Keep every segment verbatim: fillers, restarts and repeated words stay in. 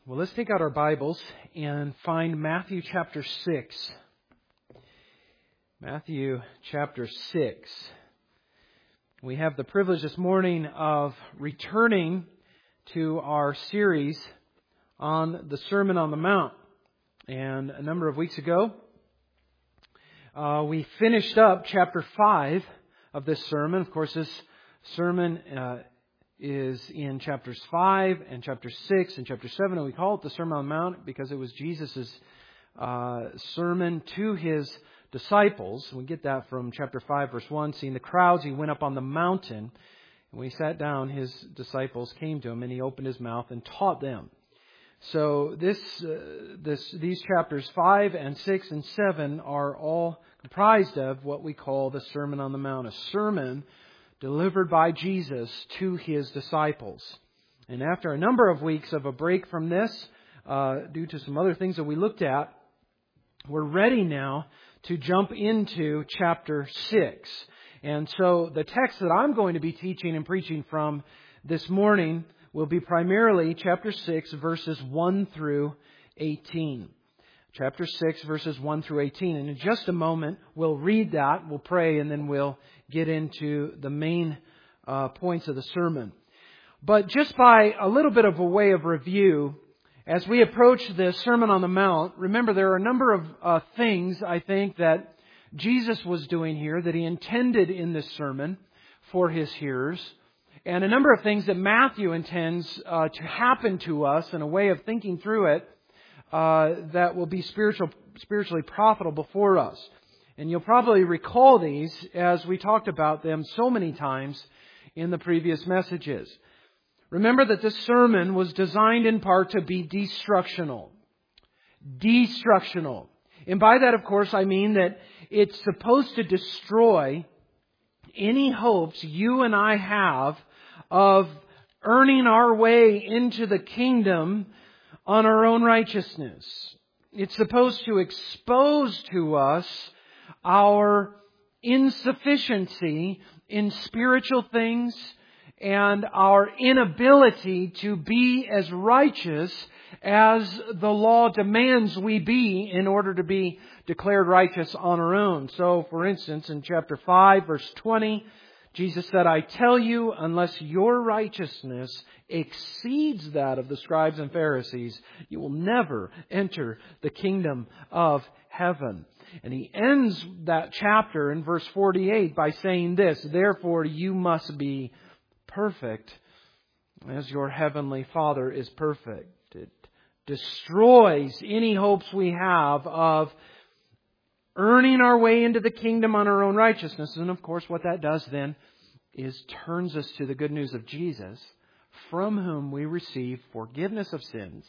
Well, let's take out our Bibles and find Matthew chapter six. Matthew chapter six. We have the privilege this morning of returning to our series on the Sermon on the Mount. And a number of weeks ago, uh, we finished up chapter five of this sermon. Of course, this sermon uh, is in chapters five and chapter six and chapter seven. And we call it the Sermon on the Mount because it was Jesus' uh, sermon to His disciples. We get that from chapter five, verse one. Seeing the crowds, He went up on the mountain. And when He sat down, His disciples came to Him and He opened His mouth and taught them. So this, uh, this, these chapters five and six and seven are all comprised of what we call the Sermon on the Mount, a sermon delivered by Jesus to His disciples. And after a number of weeks of a break from this, uh, due to some other things that we looked at, we're ready now to jump into chapter six. And so the text that I'm going to be teaching and preaching from this morning will be primarily chapter six, verses one through eighteen. Chapter six, verses one through eighteen. And in just a moment, we'll read that, we'll pray, and then we'll get into the main uh, points of the sermon. But just by a little bit of a way of review, as we approach the Sermon on the Mount, remember there are a number of uh, things, I think, that Jesus was doing here, that He intended in this sermon for His hearers, and a number of things that Matthew intends uh, to happen to us in a way of thinking through it uh, that will be spiritual, spiritually profitable for us. And you'll probably recall these as we talked about them so many times in the previous messages. Remember that this sermon was designed in part to be destructional. Destructional. And by that, of course, I mean that it's supposed to destroy any hopes you and I have of earning our way into the kingdom on our own righteousness. It's supposed to expose to us our insufficiency in spiritual things and our inability to be as righteous as the law demands we be in order to be declared righteous on our own. So, for instance, in chapter five, verse twenty, Jesus said, I tell you, unless your righteousness exceeds that of the scribes and Pharisees, you will never enter the kingdom of heaven. And He ends that chapter in verse forty-eight by saying this, therefore you must be perfect as your heavenly Father is perfect. It destroys any hopes we have of earning our way into the kingdom on our own righteousness. And of course what that does then is turns us to the good news of Jesus, from whom we receive forgiveness of sins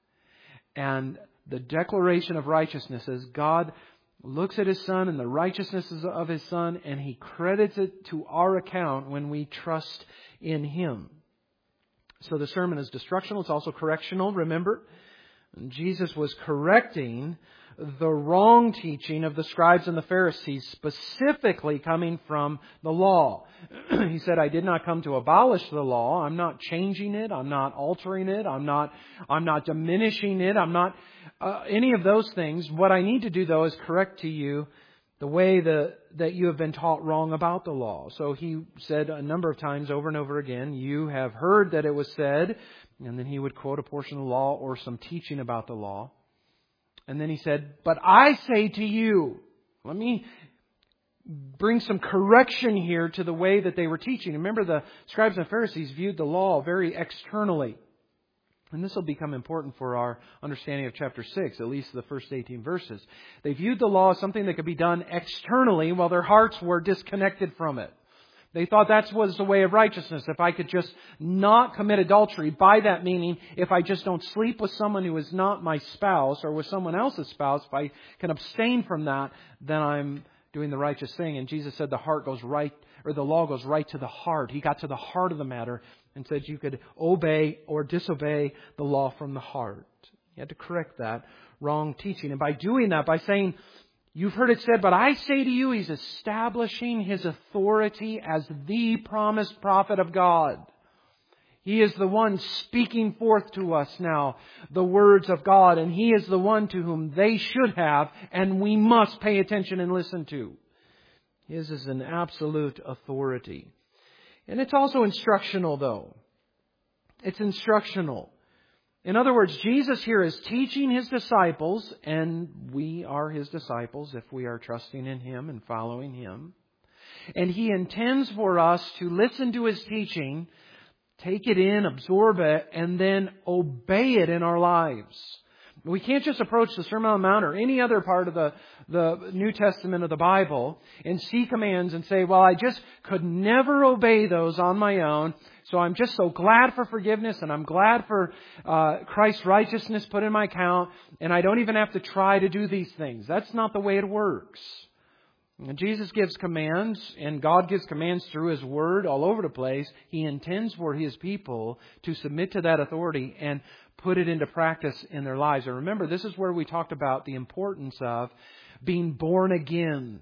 and the declaration of righteousness as God looks at His Son and the righteousness of His Son, and He credits it to our account when we trust in Him. So the sermon is destructional. It's also correctional. Remember, Jesus was correcting the wrong teaching of the scribes and the Pharisees, specifically coming from the law. He said, I did not come to abolish the law. I'm not changing it. I'm not altering it. I'm not, I'm not diminishing it. I'm not uh, any of those things. What I need to do, though, is correct to you the way the, that you have been taught wrong about the law. So He said a number of times over and over again, you have heard that it was said, and then He would quote a portion of the law or some teaching about the law. And then He said, but I say to you, let me bring some correction here to the way that they were teaching. Remember, the scribes and Pharisees viewed the law very externally. And this will become important for our understanding of chapter six, at least the first eighteen verses. They viewed the law as something that could be done externally while their hearts were disconnected from it. They thought that was the way of righteousness. If I could just not commit adultery, by that meaning, if I just don't sleep with someone who is not my spouse or with someone else's spouse, if I can abstain from that, then I'm doing the righteous thing. And Jesus said the heart goes right, or the law goes right to the heart. He got to the heart of the matter and said you could obey or disobey the law from the heart. He had to correct that wrong teaching. And by doing that, by saying, you've heard it said, but I say to you, He's establishing His authority as the promised prophet of God. He is the one speaking forth to us now the words of God, and He is the one to whom they should have and we must pay attention and listen to. His is an absolute authority. And it's also instructional, though. It's instructional. In other words, Jesus here is teaching His disciples, and we are His disciples if we are trusting in Him and following Him. And He intends for us to listen to His teaching, take it in, absorb it, and then obey it in our lives. We can't just approach the Sermon on the Mount or any other part of the, the New Testament of the Bible and see commands and say, well, I just could never obey those on my own, so I'm just so glad for forgiveness and I'm glad for uh, Christ's righteousness put in my account, and I don't even have to try to do these things. That's not the way it works. And Jesus gives commands, and God gives commands through His Word all over the place. He intends for His people to submit to that authority and put it into practice in their lives. And remember, this is where we talked about the importance of being born again.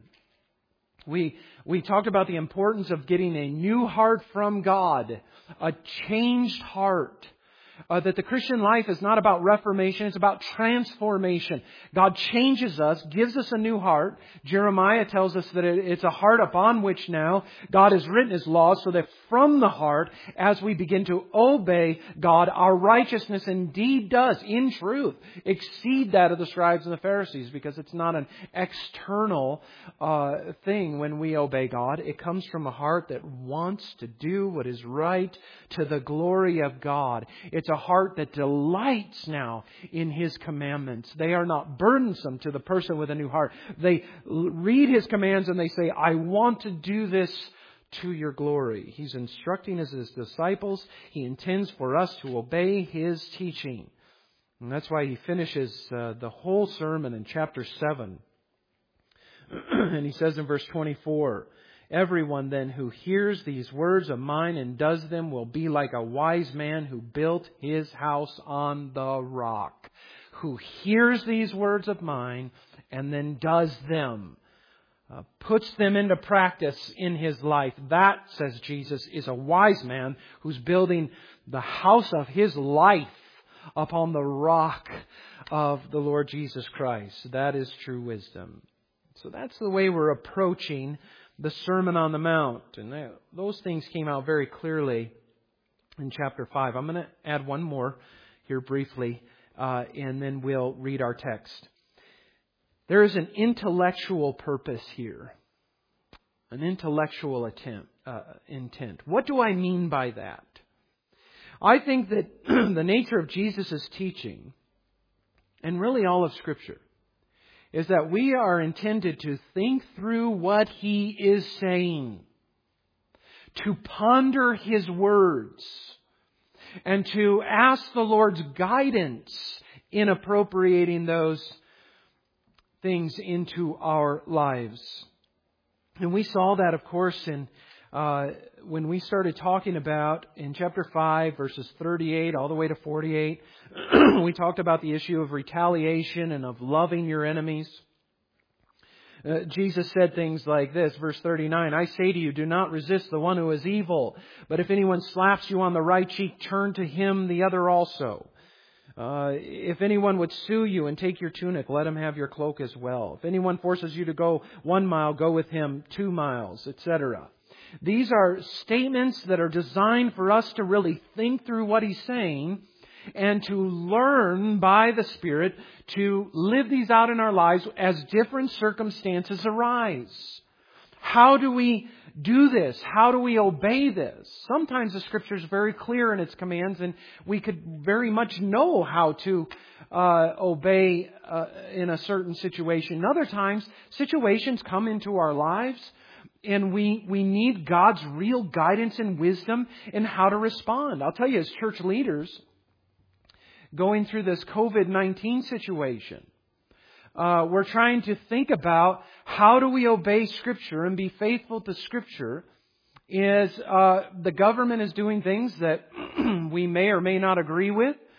We we talked about the importance of getting a new heart from God, a changed heart. Uh, that the Christian life is not about reformation, it's about transformation. God changes us, gives us a new heart. Jeremiah tells us that it, it's a heart upon which now God has written His laws, so that from the heart, as we begin to obey God, our righteousness indeed does, in truth, exceed that of the scribes and the Pharisees, because it's not an external uh, thing when we obey God. It comes from a heart that wants to do what is right to the glory of God. It's a heart that delights now in His commandments. They are not burdensome to the person with a new heart. They read His commands and they say, I want to do this to your glory. He's instructing His disciples. He intends for us to obey His teaching. And that's why He finishes uh, the whole sermon in chapter seven. And He says in verse twenty-four, everyone then who hears these words of mine and does them will be like a wise man who built his house on the rock. Who hears these words of mine and then does them. Uh, puts them into practice in his life. That, says Jesus, is a wise man who's building the house of his life upon the rock of the Lord Jesus Christ. That is true wisdom. So that's the way we're approaching the Sermon on the Mount. And those things came out very clearly in chapter five. I'm going to add one more here briefly, uh, and then we'll read our text. There is an intellectual purpose here. An intellectual attempt, uh, intent. What do I mean by that? I think that the nature of Jesus' teaching, and really all of Scripture, is that we are intended to think through what He is saying, to ponder His words, and to ask the Lord's guidance in appropriating those things into our lives. And we saw that, of course, in uh, when we started talking about in chapter five, verses thirty-eight all the way to forty-eight, we talked about the issue of retaliation and of loving your enemies. Uh, Jesus said things like this, verse thirty-nine, I say to you, do not resist the one who is evil, but if anyone slaps you on the right cheek, turn to him the other also. Uh, if anyone would sue you and take your tunic, let him have your cloak as well. If anyone forces you to go one mile, go with him two miles, et cetera. These are statements that are designed for us to really think through what He's saying and to learn by the Spirit to live these out in our lives as different circumstances arise. How do we do this? How do we obey this? Sometimes the Scripture is very clear in its commands, and we could very much know how to uh, obey uh, in a certain situation. Other times, situations come into our lives, and we, we need God's real guidance and wisdom in how to respond. I'll tell you, as church leaders, going through this covid nineteen situation, uh, we're trying to think about how do we obey Scripture and be faithful to Scripture. Is uh, the government is doing things that we may or may not agree with.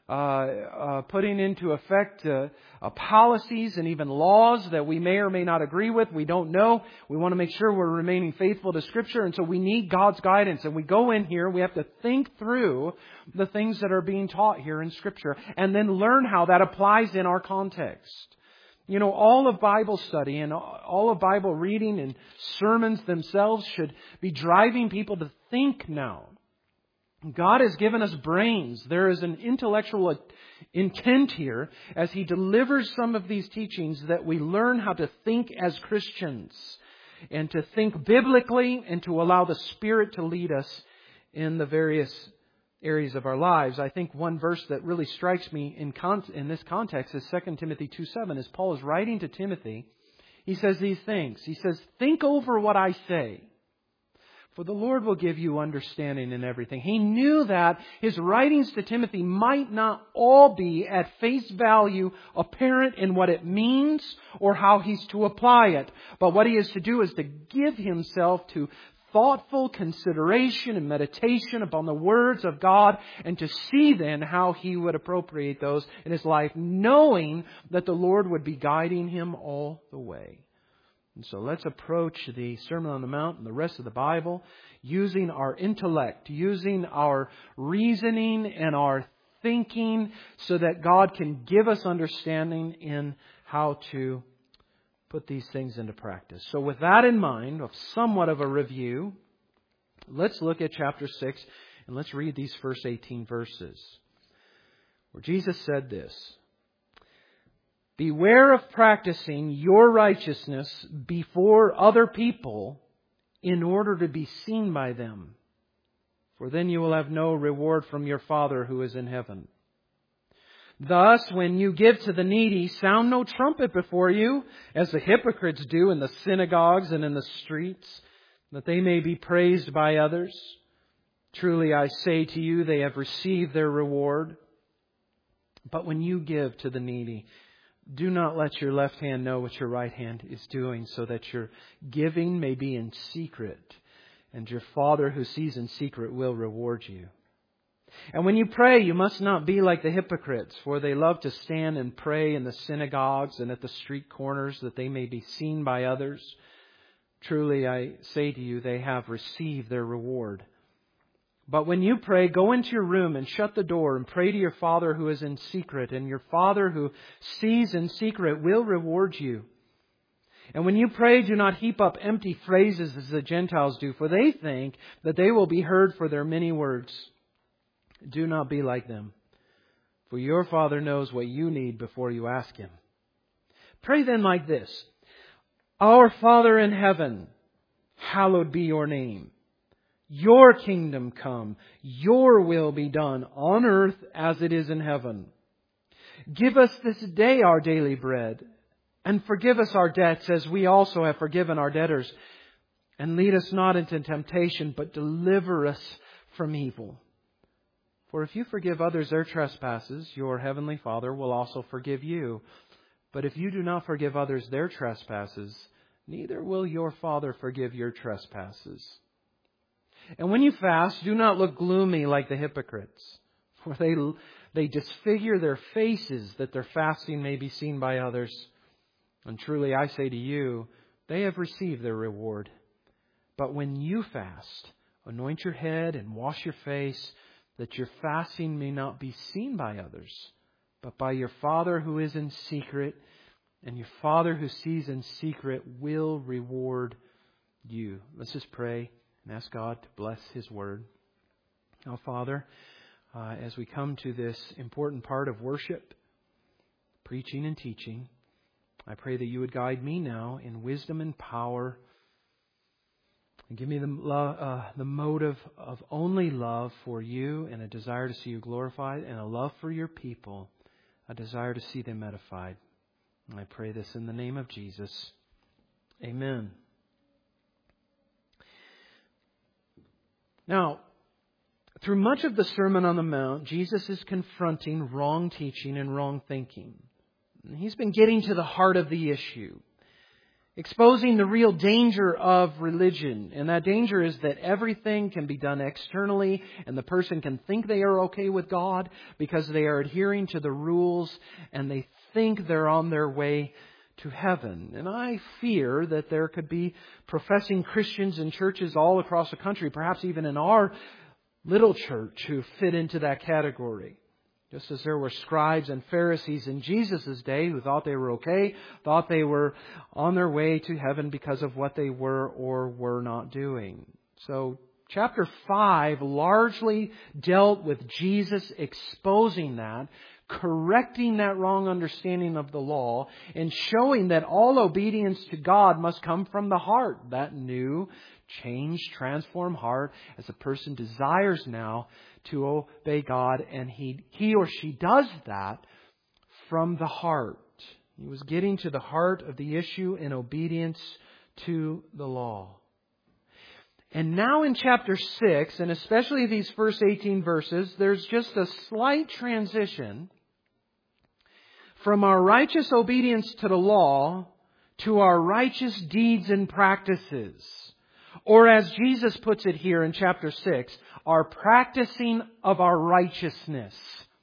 uh, uh, putting into effect uh, uh, policies and even laws that we may or may not agree with. We don't know. We want to make sure we're remaining faithful to Scripture, and so we need God's guidance. And we go in here, we have to think through the things that are being taught here in Scripture, and then learn how that applies in our context. You know, all of Bible study and all of Bible reading and sermons themselves should be driving people to think now. God has given us brains. There is an intellectual intent here as He delivers some of these teachings that we learn how to think as Christians and to think biblically and to allow the Spirit to lead us in the various areas of our lives. I think one verse that really strikes me in con- in this context is Second Timothy two seven. As Paul is writing to Timothy, he says these things. He says, "Think over what I say, for the Lord will give you understanding in everything." He knew that his writings to Timothy might not all be at face value apparent in what it means or how he's to apply it. But what he is to do is to give himself to thoughtful consideration and meditation upon the words of God, and to see then how he would appropriate those in his life, knowing that the Lord would be guiding him all the way. And so let's approach the Sermon on the Mount and the rest of the Bible using our intellect, using our reasoning and our thinking, so that God can give us understanding in how to put these things into practice. So with that in mind, of somewhat of a review, let's look at chapter six and let's read these first eighteen verses, where Jesus said this: "Beware of practicing your righteousness before other people in order to be seen by them, for then you will have no reward from your Father who is in heaven. Thus, when you give to the needy, sound no trumpet before you, as the hypocrites do in the synagogues and in the streets, that they may be praised by others. Truly, I say to you, they have received their reward. But when you give to the needy, do not let your left hand know what your right hand is doing, so that your giving may be in secret, and your Father who sees in secret will reward you. And when you pray, you must not be like the hypocrites, for they love to stand and pray in the synagogues and at the street corners, that they may be seen by others. Truly, I say to you, they have received their reward. But when you pray, go into your room and shut the door and pray to your Father who is in secret, and your Father who sees in secret will reward you. And when you pray, do not heap up empty phrases as the Gentiles do, for they think that they will be heard for their many words. Do not be like them, for your Father knows what you need before you ask Him. Pray then like this: Our Father in heaven, hallowed be your name. Your kingdom come, your will be done on earth as it is in heaven. Give us this day our daily bread, and forgive us our debts as we also have forgiven our debtors. And lead us not into temptation, but deliver us from evil. For if you forgive others their trespasses, your heavenly Father will also forgive you. But if you do not forgive others their trespasses, neither will your Father forgive your trespasses. And when you fast, do not look gloomy like the hypocrites, for they, they disfigure their faces that their fasting may be seen by others. And truly I say to you, they have received their reward. But when you fast, anoint your head and wash your face, that your fasting may not be seen by others, but by your Father who is in secret, and your Father who sees in secret will reward you." Let's just pray and ask God to bless His Word. Now, Father, uh, as we come to this important part of worship, preaching and teaching, I pray that you would guide me now in wisdom and power, and give me the, love, uh, the motive of only love for you, and a desire to see you glorified, and a love for your people, a desire to see them edified. And I pray this in the name of Jesus. Amen. Now, through much of the Sermon on the Mount, Jesus is confronting wrong teaching and wrong thinking. He's been getting to the heart of the issue. exposing the real danger of religion. And that danger is that everything can be done externally, and the person can think they are okay with God because they are adhering to the rules and they think they're on their way to heaven. And I fear that there could be professing Christians in churches all across the country, perhaps even in our little church, who fit into that category. Just as there were scribes and Pharisees in Jesus' day who thought they were okay, thought they were on their way to heaven because of what they were or were not doing. So chapter five largely dealt with Jesus exposing that, correcting that wrong understanding of the law, and showing that all obedience to God must come from the heart, that new, changed, transformed heart, as a person desires now to obey God, and he, he or she does that from the heart. He was getting to the heart of the issue in obedience to the law. And now in chapter six, and especially these first eighteen verses, there's just a slight transition from our righteous obedience to the law to our righteous deeds and practices. Or as Jesus puts it here in chapter six, our practicing of our righteousness.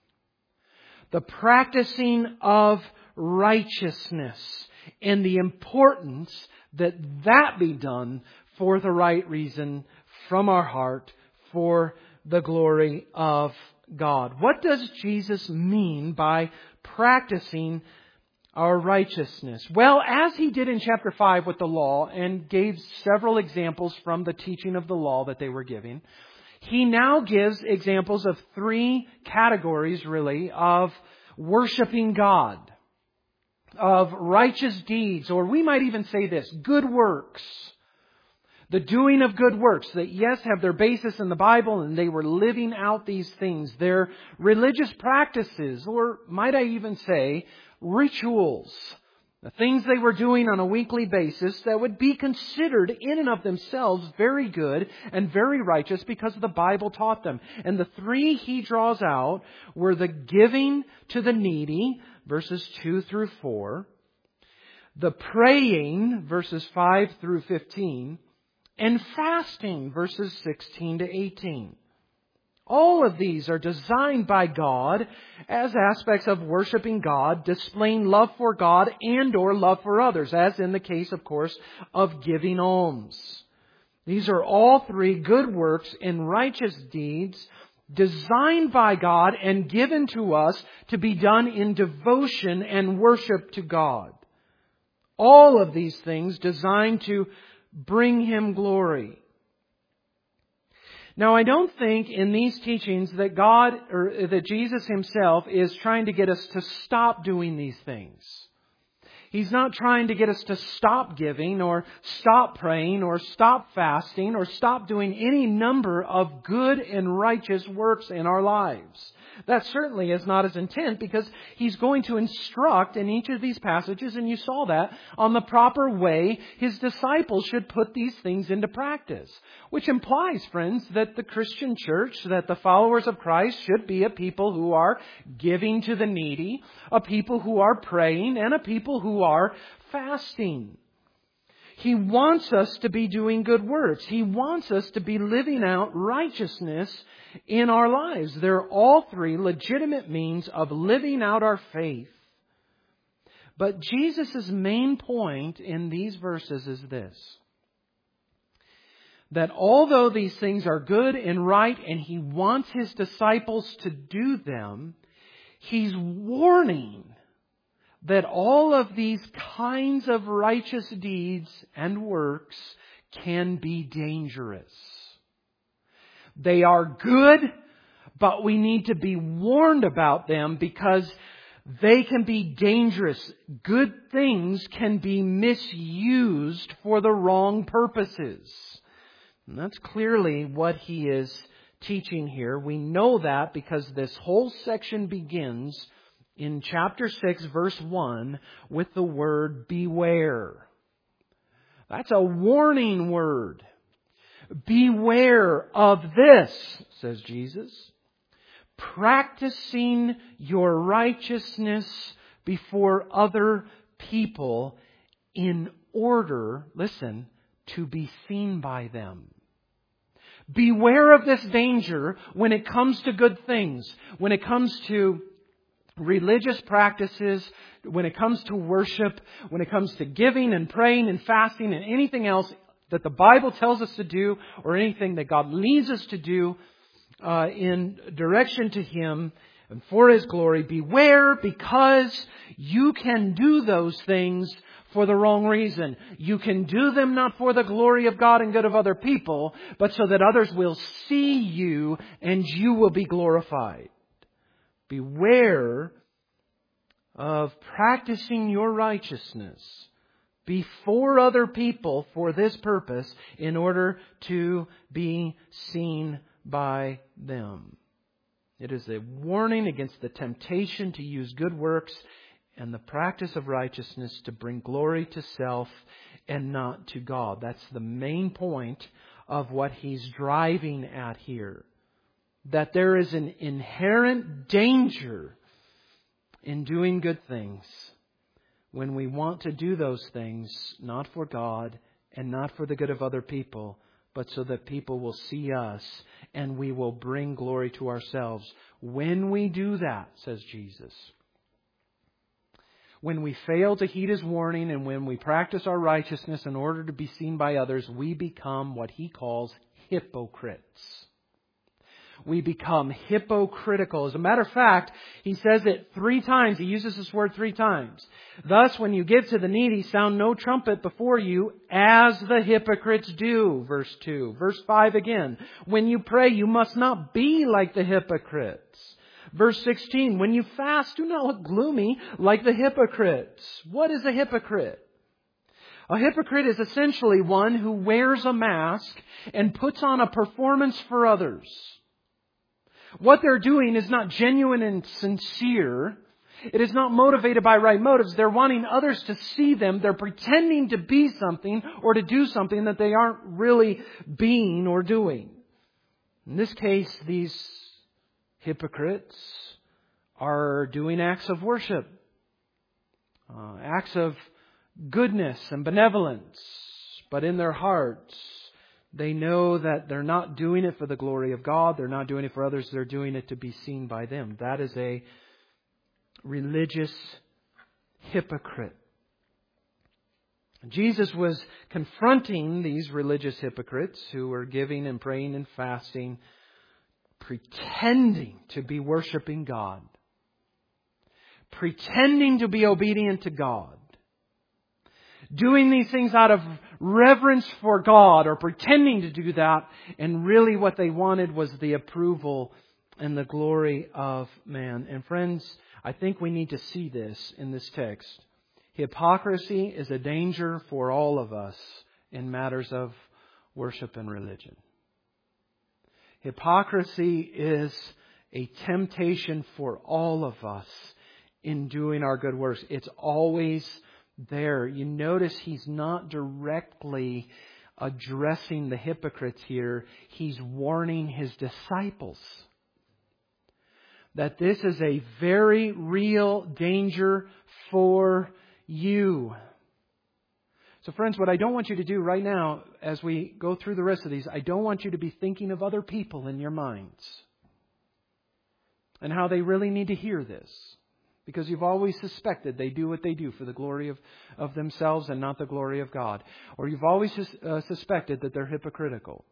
The practicing of righteousness. And the importance that that be done for the right reason, from our heart, for the glory of God. What does Jesus mean by practicing our righteousness? Well, as He did in chapter five with the law and gave several examples from the teaching of the law that they were giving, He now gives examples of three categories, really, of worshiping God, of righteous deeds, or we might even say this, good works. The doing of good works that, yes, have their basis in the Bible, and they were living out these things. Their religious practices, or might I even say, rituals. The things they were doing on a weekly basis that would be considered in and of themselves very good and very righteous because the Bible taught them. And the three He draws out were the giving to the needy, verses two through four, the praying, verses five through fifteen, and fasting, verses sixteen to eighteen. All of these are designed by God as aspects of worshiping God, displaying love for God and or love for others, as in the case, of course, of giving alms. These are all three good works and righteous deeds designed by God and given to us to be done in devotion and worship to God. All of these things designed to bring Him glory. Now, I don't think in these teachings that God or that Jesus Himself is trying to get us to stop doing these things. He's not trying to get us to stop giving or stop praying or stop fasting or stop doing any number of good and righteous works in our lives. That certainly is not His intent, because He's going to instruct in each of these passages, and you saw that, on the proper way His disciples should put these things into practice. Which implies, friends, that the Christian church, that the followers of Christ should be a people who are giving to the needy, a people who are praying, and a people who are fasting. He wants us to be doing good works. He wants us to be living out righteousness in our lives. They're all three legitimate means of living out our faith. But Jesus' main point in these verses is this: that although these things are good and right, and He wants His disciples to do them, He's warning that all of these kinds of righteous deeds and works can be dangerous. They are good, but we need to be warned about them because they can be dangerous. Good things can be misused for the wrong purposes. And that's clearly what He is teaching here. We know that because this whole section begins in chapter six, verse one, with the word beware. That's a warning word. Beware of this, says Jesus, practicing your righteousness before other people in order, listen, to be seen by them. Beware of this danger when it comes to good things, when it comes to religious practices, when it comes to worship, when it comes to giving and praying and fasting and anything else that the Bible tells us to do or anything that God leads us to do uh, in direction to Him and for His glory. Beware, because you can do those things for the wrong reason. You can do them not for the glory of God and good of other people, but so that others will see you and you will be glorified. Beware of practicing your righteousness before other people for this purpose in order to be seen by them. It is a warning against the temptation to use good works and the practice of righteousness to bring glory to self and not to God. That's the main point of what he's driving at here. That there is an inherent danger in doing good things when we want to do those things not for God and not for the good of other people, but so that people will see us and we will bring glory to ourselves. When we do that, says Jesus, when we fail to heed His warning and when we practice our righteousness in order to be seen by others, we become what He calls hypocrites. We become hypocritical. As a matter of fact, He says it three times. He uses this word three times. Thus, when you give to the needy, sound no trumpet before you, as the hypocrites do. Verse two. Verse five again. When you pray, you must not be like the hypocrites. Verse sixteen. When you fast, do not look gloomy like the hypocrites. What is a hypocrite? A hypocrite is essentially one who wears a mask and puts on a performance for others. What they're doing is not genuine and sincere. It is not motivated by right motives. They're wanting others to see them. They're pretending to be something or to do something that they aren't really being or doing. In this case, these hypocrites are doing acts of worship, uh, acts of goodness and benevolence, but in their hearts, they know that they're not doing it for the glory of God. They're not doing it for others. They're doing it to be seen by them. That is a religious hypocrite. Jesus was confronting these religious hypocrites who were giving and praying and fasting, pretending to be worshiping God, pretending to be obedient to God, doing these things out of reverence for God or pretending to do that. And really what they wanted was the approval and the glory of man. And friends, I think we need to see this in this text. Hypocrisy is a danger for all of us in matters of worship and religion. Hypocrisy is a temptation for all of us in doing our good works. It's always there. You notice he's not directly addressing the hypocrites here. He's warning his disciples that this is a very real danger for you. So friends, what I don't want you to do right now as we go through the rest of these, I don't want you to be thinking of other people in your minds and how they really need to hear this. Because you've always suspected they do what they do for the glory of, of themselves and not the glory of God. Or you've always uh, suspected that they're hypocritical.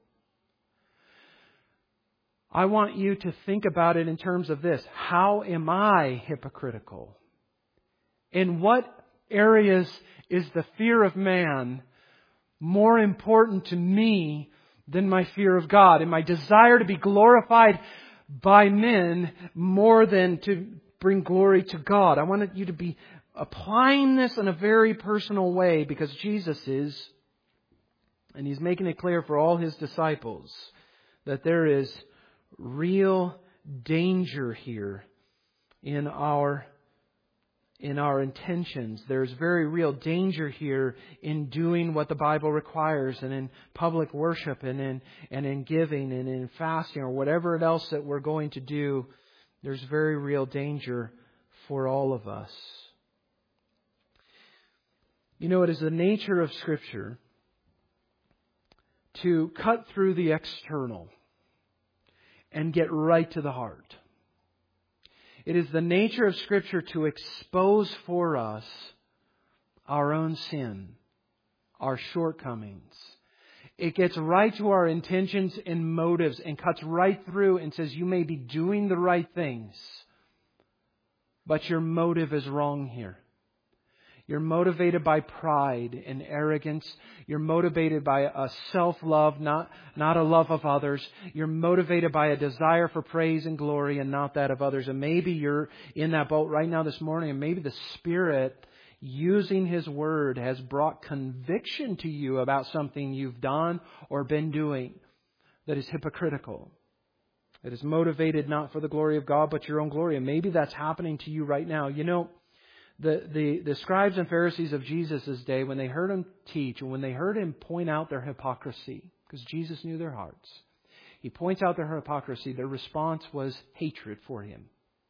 I want you to think about it in terms of this. How am I hypocritical? In what areas is the fear of man more important to me than my fear of God? And my desire to be glorified by men more than to bring glory to God? I want you to be applying this in a very personal way because Jesus is, and He's making it clear for all His disciples, that there is real danger here in our in our intentions. There's very real danger here in doing what the Bible requires and in public worship and in and in giving and in fasting or whatever else that we're going to do. There's very real danger for all of us. You know, it is the nature of Scripture to cut through the external and get right to the heart. It is the nature of Scripture to expose for us our own sin, our shortcomings. It gets right to our intentions and motives and cuts right through and says, you may be doing the right things, but your motive is wrong here. You're motivated by pride and arrogance. You're motivated by a self-love, not, not a love of others. You're motivated by a desire for praise and glory and not that of others. And maybe you're in that boat right now this morning, and maybe the Spirit, using His Word, has brought conviction to you about something you've done or been doing that is hypocritical. It is motivated not for the glory of God, but your own glory. And maybe that's happening to you right now. You know, The, the, the scribes and Pharisees of Jesus' day, when they heard Him teach and when they heard Him point out their hypocrisy, because Jesus knew their hearts, He points out their hypocrisy, their response was hatred for Him.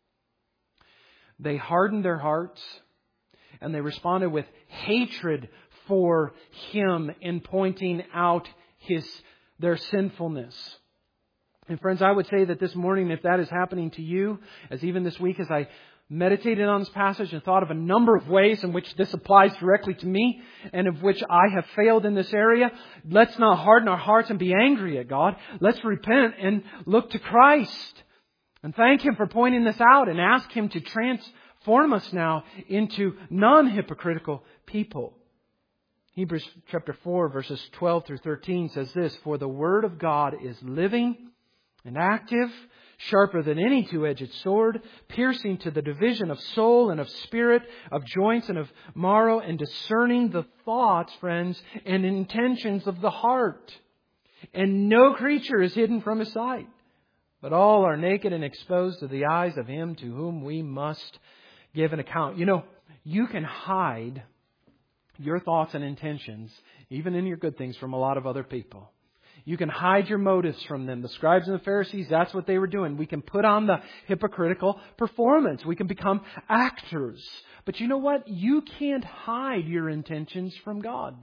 They hardened their hearts and they responded with hatred for Him in pointing out His their sinfulness. And friends, I would say that this morning, if that is happening to you, as even this week as I meditated on this passage and thought of a number of ways in which this applies directly to me and of which I have failed in this area, let's not harden our hearts and be angry at God. Let's repent and look to Christ and thank Him for pointing this out and ask Him to transform us now into non-hypocritical people. Hebrews chapter four verses twelve through thirteen says this, "For the Word of God is living and active, sharper than any two-edged sword, piercing to the division of soul and of spirit, of joints and of marrow, and discerning the thoughts, friends, and intentions of the heart. And no creature is hidden from His sight, but all are naked and exposed to the eyes of Him to whom we must give an account." You know, you can hide your thoughts and intentions, even in your good things, from a lot of other people. You can hide your motives from them. The scribes and the Pharisees, that's what they were doing. We can put on the hypocritical performance. We can become actors. But you know what? You can't hide your intentions from God.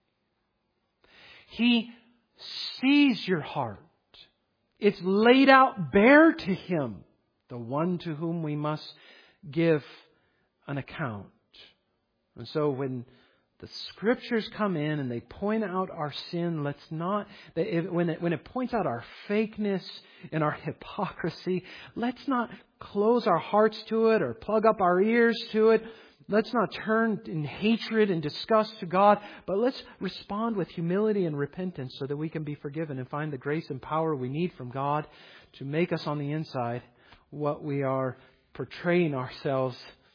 He sees your heart. It's laid out bare to Him, the one to whom we must give an account. And so when the Scriptures come in and they point out our sin, let's not, when it, when it points out our fakeness and our hypocrisy, let's not close our hearts to it or plug up our ears to it. Let's not turn in hatred and disgust to God, but let's respond with humility and repentance so that we can be forgiven and find the grace and power we need from God to make us on the inside what we are portraying ourselves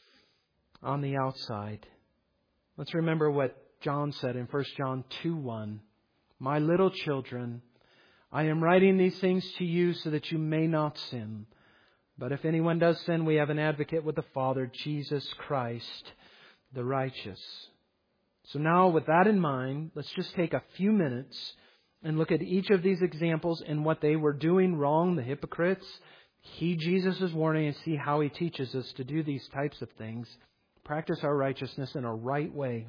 on the outside. Let's remember what John said in First John two one. "My little children, I am writing these things to you so that you may not sin. But if anyone does sin, we have an advocate with the Father, Jesus Christ, the righteous." So now with that in mind, let's just take a few minutes and look at each of these examples and what they were doing wrong, the hypocrites. Heed Jesus' warning and see how He teaches us to do these types of things. Practice our righteousness in a right way.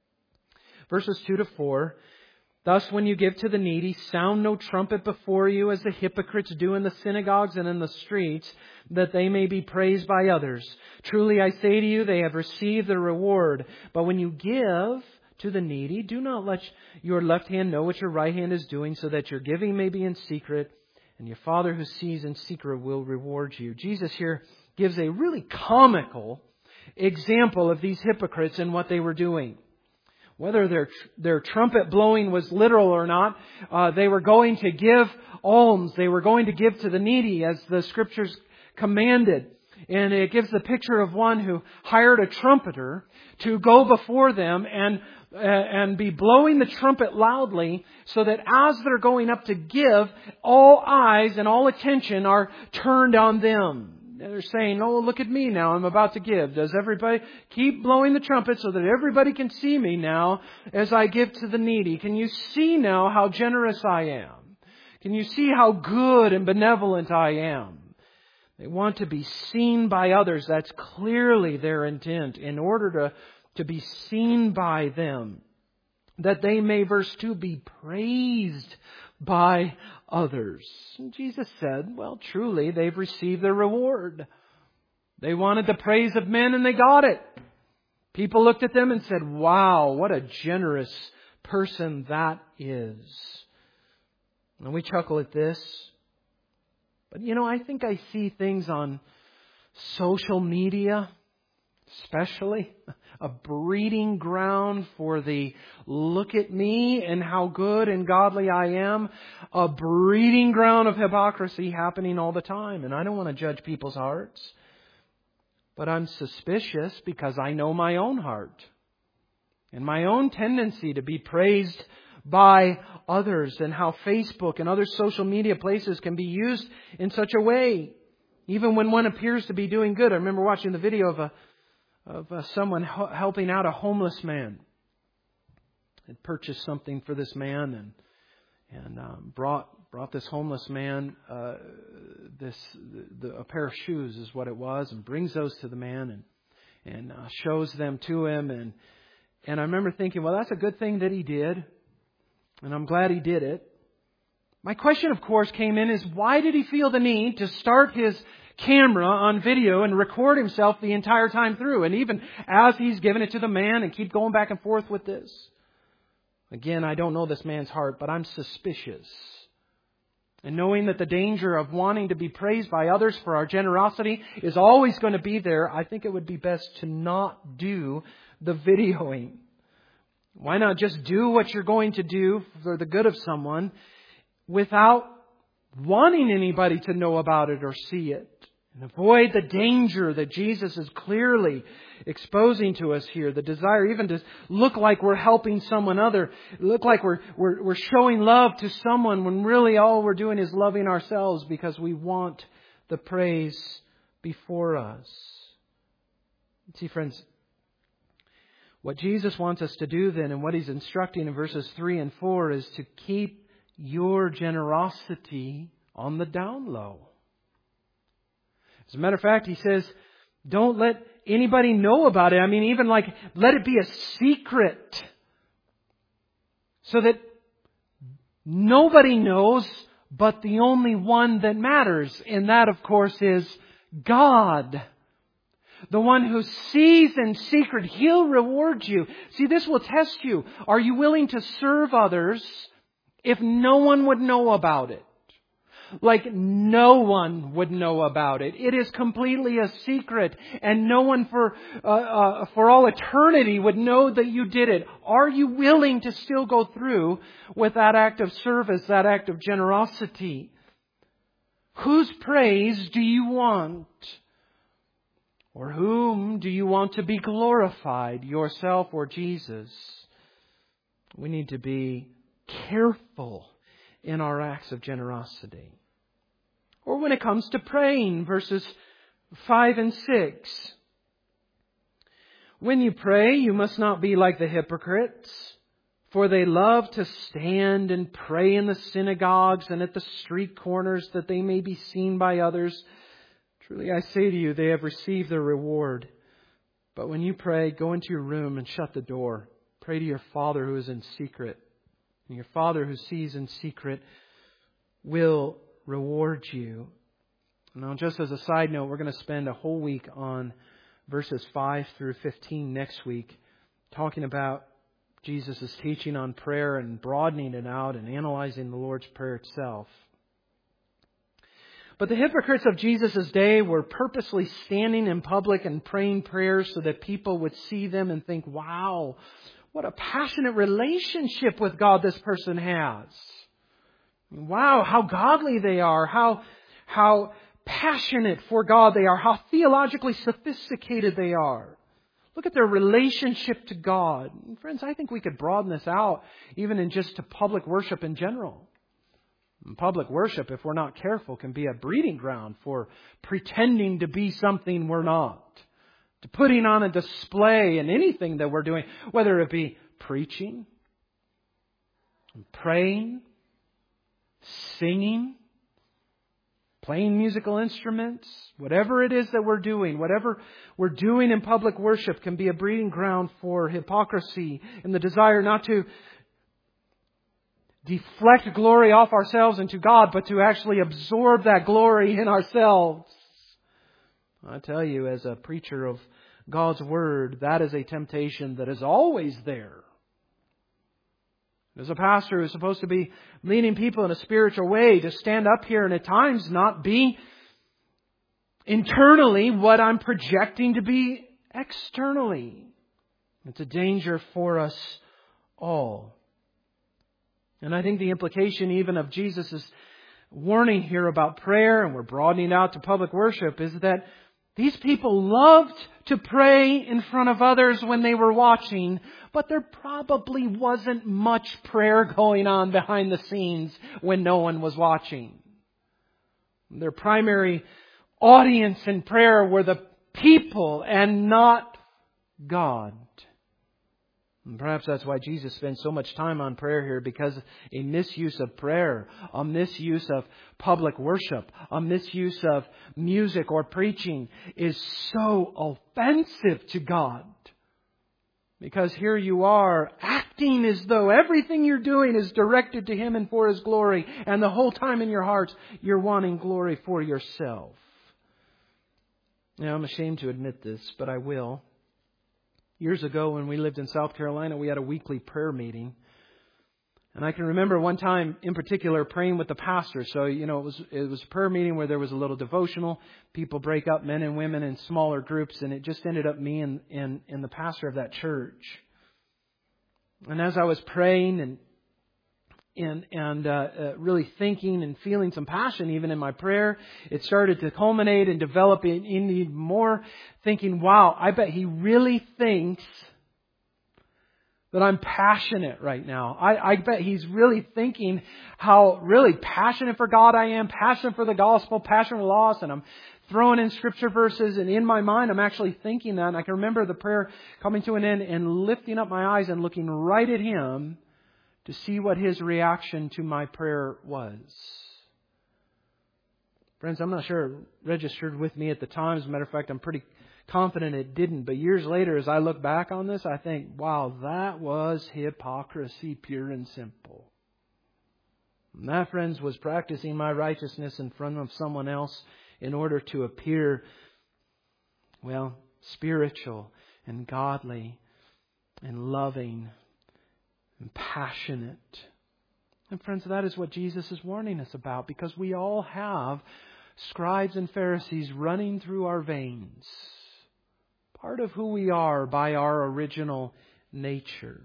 Verses two to four. "Thus when you give to the needy, sound no trumpet before you as the hypocrites do in the synagogues and in the streets, that they may be praised by others. Truly I say to you, they have received their reward. But when you give to the needy, do not let your left hand know what your right hand is doing, so that your giving may be in secret, and your Father who sees in secret will reward you." Jesus here gives a really comical example of these hypocrites and what they were doing. Whether their their trumpet blowing was literal or not, uh, they were going to give alms. They were going to give to the needy as the Scriptures commanded. And it gives the picture of one who hired a trumpeter to go before them and uh, and be blowing the trumpet loudly, so that as they're going up to give, all eyes and all attention are turned on them. They're saying, "Oh, look at me now. I'm about to give. Does everybody keep blowing the trumpet so that everybody can see me now as I give to the needy? Can you see now how generous I am? Can you see how good and benevolent I am?" They want to be seen by others. That's clearly their intent, in order to, to be seen by them, that they may, verse two, be praised by others. And Jesus said, well, truly, they've received their reward. They wanted the praise of men and they got it. People looked at them and said, wow, what a generous person that is. And we chuckle at this. But you know, I think I see things on social media, especially, a breeding ground for the look at me and how good and godly I am. A breeding ground of hypocrisy happening all the time. And I don't want to judge people's hearts. But I'm suspicious because I know my own heart. And my own tendency to be praised by others. And how Facebook and other social media places can be used in such a way. Even when one appears to be doing good. I remember watching the video of a of uh, someone ho- helping out a homeless man. Had purchased something for this man and and um, brought brought this homeless man uh, this the, the, a pair of shoes is what it was, and brings those to the man and and uh, shows them to him. And and I remember thinking, well, that's a good thing that he did, and I'm glad he did it. My question, of course, came in is, why did he feel the need to start his camera on video and record himself the entire time through, and even as he's giving it to the man, and keep going back and forth with this? Again, I don't know this man's heart, but I'm suspicious. And knowing that the danger of wanting to be praised by others for our generosity is always going to be there, I think it would be best to not do the videoing. Why not just do what you're going to do for the good of someone without wanting anybody to know about it or see it? And avoid the danger that Jesus is clearly exposing to us here. The desire even to look like we're helping someone other. Look like we're, we're, we're showing love to someone when really all we're doing is loving ourselves because we want the praise before us. See, friends, what Jesus wants us to do then, and what He's instructing in verses three and four, is to keep your generosity on the down low. As a matter of fact, He says, don't let anybody know about it. I mean, even like, let it be a secret. So that nobody knows but the only one that matters. And that, of course, is God. The one who sees in secret, He'll reward you. See, this will test you. Are you willing to serve others if no one would know about it? Like no one would know about it. It is completely a secret, and no one for uh, uh, for all eternity would know that you did it. Are you willing to still go through with that act of service, that act of generosity? Whose praise do you want? Or whom do you want to be glorified, yourself or Jesus? We need to be careful in our acts of generosity. Or when it comes to praying, verses five and six. When you pray, you must not be like the hypocrites, for they love to stand and pray in the synagogues and at the street corners that they may be seen by others. Truly I say to you, they have received their reward. But when you pray, go into your room and shut the door. Pray to your Father who is in secret. And your Father who sees in secret will reward you. Now, just as a side note, we're going to spend a whole week on verses five through fifteen next week, talking about Jesus' teaching on prayer and broadening it out and analyzing the Lord's Prayer itself. But the hypocrites of Jesus' day were purposely standing in public and praying prayers so that people would see them and think, wow, what a passionate relationship with God this person has. Wow, how godly they are, how, how passionate for God they are, how theologically sophisticated they are. Look at their relationship to God. And friends, I think we could broaden this out even in just to public worship in general. And public worship, if we're not careful, can be a breeding ground for pretending to be something we're not. To putting on a display in anything that we're doing, whether it be preaching, praying, singing, playing musical instruments, whatever it is that we're doing, whatever we're doing in public worship can be a breeding ground for hypocrisy and the desire not to deflect glory off ourselves into God, but to actually absorb that glory in ourselves. I tell you, as a preacher of God's Word, that is a temptation that is always there. As a pastor who's supposed to be leading people in a spiritual way, to stand up here and at times not be internally what I'm projecting to be externally. It's a danger for us all. And I think the implication even of Jesus' warning here about prayer, and we're broadening out to public worship, is that these people loved to pray in front of others when they were watching, but there probably wasn't much prayer going on behind the scenes when no one was watching. Their primary audience in prayer were the people and not God. And perhaps that's why Jesus spends so much time on prayer here, because a misuse of prayer, a misuse of public worship, a misuse of music or preaching is so offensive to God. Because here you are acting as though everything you're doing is directed to Him and for His glory, and the whole time in your hearts you're wanting glory for yourself. Now, I'm ashamed to admit this, but I will. Years ago when we lived in South Carolina, we had a weekly prayer meeting. And I can remember one time in particular praying with the pastor. So, you know, it was it was a prayer meeting where there was a little devotional. People break up, men and women, in smaller groups. And it just ended up me and, and, and the pastor of that church. And as I was praying and and, and uh, uh, really thinking and feeling some passion even in my prayer, it started to culminate and develop in, in even more thinking, wow, I bet he really thinks that I'm passionate right now. I, I bet he's really thinking how really passionate for God I am, passionate for the gospel, passionate for the lost, and I'm throwing in scripture verses, and in my mind I'm actually thinking that. And I can remember the prayer coming to an end and lifting up my eyes and looking right at him to see what his reaction to my prayer was. Friends, I'm not sure it registered with me at the time. As a matter of fact, I'm pretty confident it didn't. But years later, as I look back on this, I think, wow, that was hypocrisy pure and simple. And that, friends, was practicing my righteousness in front of someone else in order to appear, well, spiritual and godly and loving and passionate. And friends, that is what Jesus is warning us about, because we all have scribes and Pharisees running through our veins. Part of who we are by our original nature.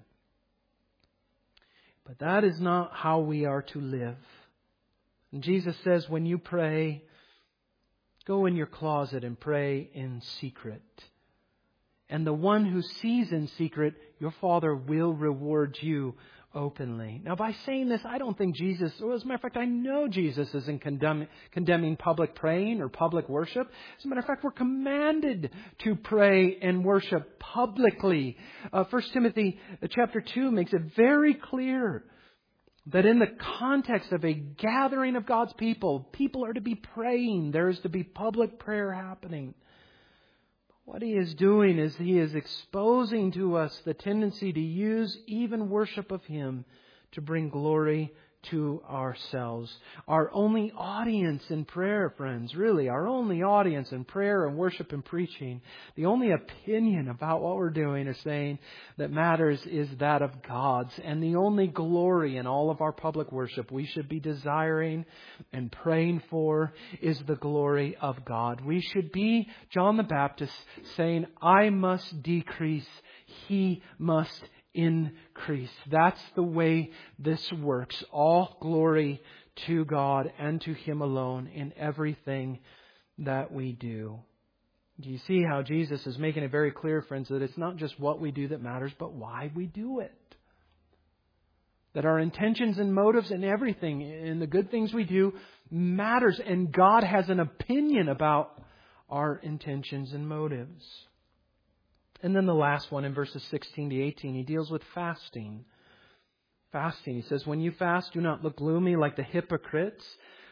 But that is not how we are to live. And Jesus says, when you pray, go in your closet and pray in secret. And the one who sees in secret, your Father will reward you openly. Now, by saying this, I don't think Jesus, well, as a matter of fact, I know Jesus isn't condemn, condemning public praying or public worship. As a matter of fact, we're commanded to pray and worship publicly. Uh, First Timothy chapter two makes it very clear that in the context of a gathering of God's people, people are to be praying. There is to be public prayer happening. What he is doing is he is exposing to us the tendency to use even worship of Him to bring glory to ourselves. Our only audience in prayer, friends, really, our only audience in prayer and worship and preaching, the only opinion about what we're doing or saying that matters is that of God's. And the only glory in all of our public worship we should be desiring and praying for is the glory of God. We should be John the Baptist saying, I must decrease, He must increase. That's the way this works. All glory to God and to Him alone in everything that we do. Do you see how Jesus is making it very clear, friends, that it's not just what we do that matters, but why we do it? That our intentions and motives and everything in the good things we do matters, and God has an opinion about our intentions and motives. And then the last one in verses sixteen to eighteen, he deals with fasting. Fasting, he says, when you fast, do not look gloomy like the hypocrites,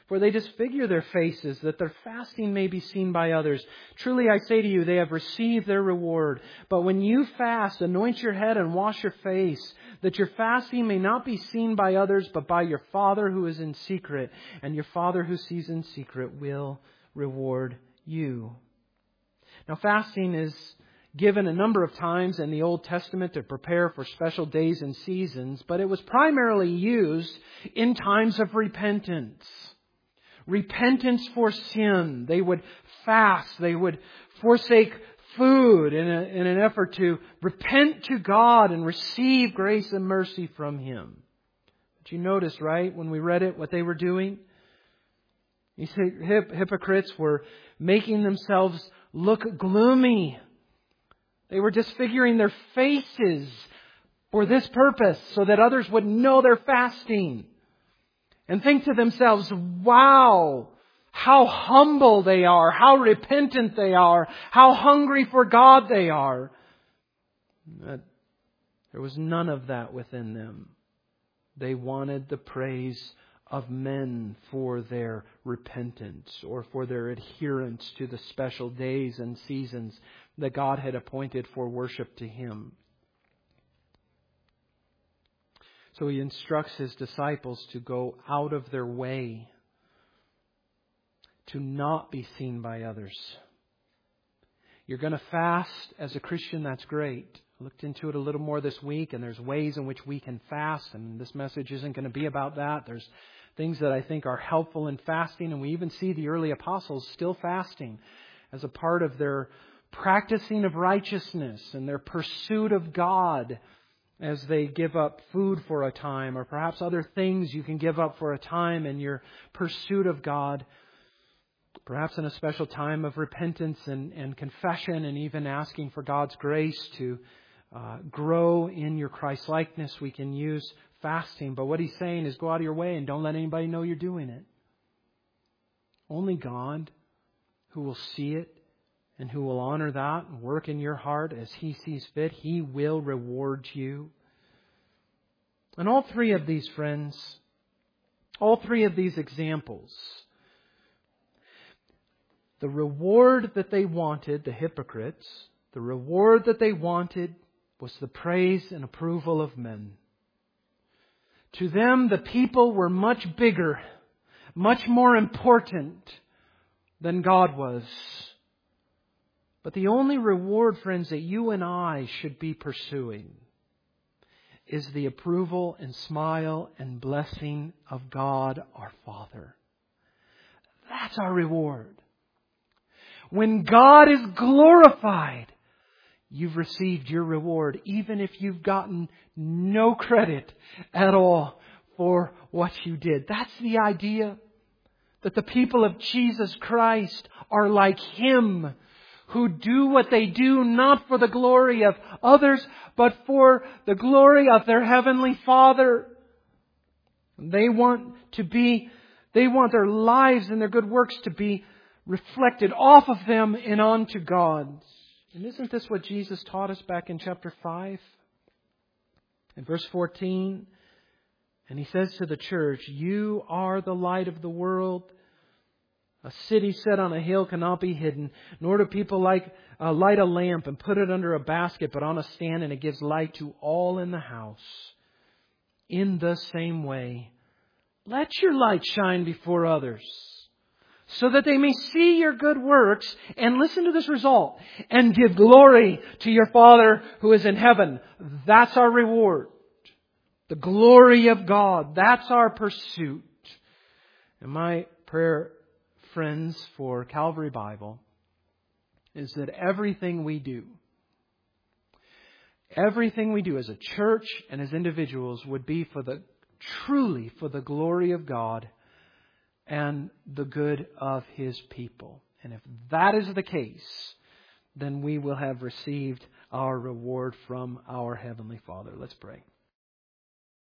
For they disfigure their faces, that their fasting may be seen by others. Truly I say to you, they have received their reward. But when you fast, anoint your head and wash your face, that your fasting may not be seen by others, but by your Father who is in secret. And your Father who sees in secret will reward you. Now, fasting is given a number of times in the Old Testament to prepare for special days and seasons, but it was primarily used in times of repentance. Repentance for sin. They would fast. They would forsake food in, a, in an effort to repent to God and receive grace and mercy from Him. But you notice, right, when we read it, what they were doing? You see, hip, hypocrites were making themselves look gloomy. They were disfiguring their faces for this purpose, so that others would know they're fasting. And think to themselves, wow, how humble they are, how repentant they are, how hungry for God they are. But there was none of that within them. They wanted the praise of men for their repentance or for their adherence to the special days and seasons that God had appointed for worship to Him. So He instructs His disciples to go out of their way to not be seen by others. You're going to fast as a Christian, that's great. I looked into it a little more this week, and there's ways in which we can fast, and this message isn't going to be about that. There's things that I think are helpful in fasting, and we even see the early apostles still fasting as a part of their practicing of righteousness and their pursuit of God, as they give up food for a time, or perhaps other things you can give up for a time in your pursuit of God. Perhaps in a special time of repentance and, and confession, and even asking for God's grace to uh, grow in your Christ-likeness, we can use fasting. But what He's saying is go out of your way and don't let anybody know you're doing it. Only God, who will see it and who will honor that and work in your heart as He sees fit, He will reward you. And all three of these, friends, all three of these examples, the reward that they wanted, the hypocrites, the reward that they wanted was the praise and approval of men. To them, the people were much bigger, much more important than God was. But the only reward, friends, that you and I should be pursuing is the approval and smile and blessing of God our Father. That's our reward. When God is glorified, you've received your reward, even if you've gotten no credit at all for what you did. That's the idea, that the people of Jesus Christ are like Him, who do what they do not for the glory of others, but for the glory of their Heavenly Father. They want to be, they want their lives and their good works to be reflected off of them and onto God. And isn't this what Jesus taught us back in chapter five? In verse fourteen, and He says to the church, "You are the light of the world. A city set on a hill cannot be hidden, nor do people like uh, light a lamp and put it under a basket, but on a stand, and it gives light to all in the house. In the same way, let your light shine before others, so that they may see your good works," and listen to this result, "and give glory to your Father who is in heaven." That's our reward. The glory of God. That's our pursuit. And my prayer, friends, for Calvary Bible is that everything we do, everything we do as a church and as individuals would be for the, truly for the glory of God and the good of His people. And if that is the case, then we will have received our reward from our Heavenly Father. Let's pray.